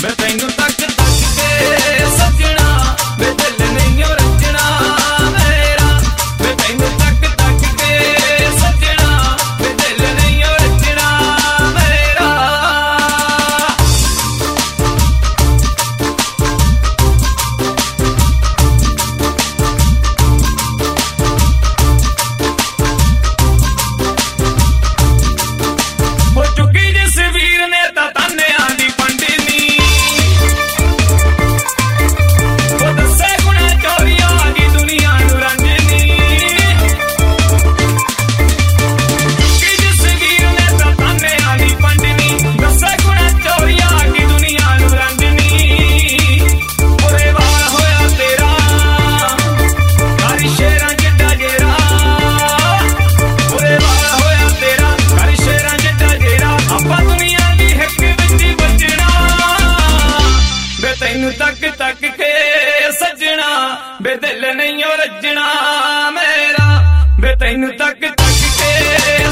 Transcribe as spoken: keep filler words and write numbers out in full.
ਵੇ ਤੈਨੂੰ ਤੱਕ ਤੱਕ ਕੇ ਸੱਜਣਾ ਵੇ ਦਿਲ ਨਹੀਂ ਓ ਰੱਜਣਾ ਮੇਰਾ ਵੇ ਤੈਨੂੰ ਤੱਕ ਤੱਕ ਕੇ ਸੱਜਣਾ ਵੇ ਦਿਲ ਨਹੀਂ ਓ ਰੱਜਣਾ ਮੇਰਾ ਹੋ ਚੁੱਕੀ ਜਿਸ ਵੀਰ ਨੇ ਤਾਂ ਤਾਨਿਆਂ ਦੀ ਪੰਡਨੀ ਉਹ ਦੱਸੇ ਗੁਣਾ ਚੋਰੀਆਂ ਦੀ ਦੁਨੀਆ ਨੂੰ ਰੰਜਨੀ ਚੁੱਕੀ ਜਿਸ ਵੀਰ ਨੇ ਤਾਂ ਤਾਨਿਆਂ ਦੀ ਪੰਡਨੀ ਦੱਸੇ ਗੁਣਾ ਚੋਰੀਆਂ ਦੀ ਦੁਨੀਆ ਨੂੰ ਰੰਜਨੀ ਬੁਰੇ ਵਾਲ ਹੋਇਆ ਤੇਰਾ ਘਰ ਸ਼ੇਰਾਂ ਜਿੱਡਾ ਜੇਰਾ ਬੁਰੇ ਵਾਲ ਹੋਇਆ ਤੇਰਾ ਘਰ ਸ਼ੇਰਾਂ ਜਿੱਡਾ ਜੇਰਾ ਆਪਾਂ ਦੁਨੀਆ ਦੀ ਹੱਕ ਵਿੱਚ ਬਚਣਾ ਵੇ ਤੈਨੂੰ ਤੱਕ ਤੱਕ ਕੇ ਸੱਜਣਾ ਵੇ ਦਿਲ ਨਹੀਂ ਓ ਰੱਜਣਾ ਮੇਰਾ ਵੇ ਤੈਨੂੰ ਤੱਕ ਤੱਕ ਕੇ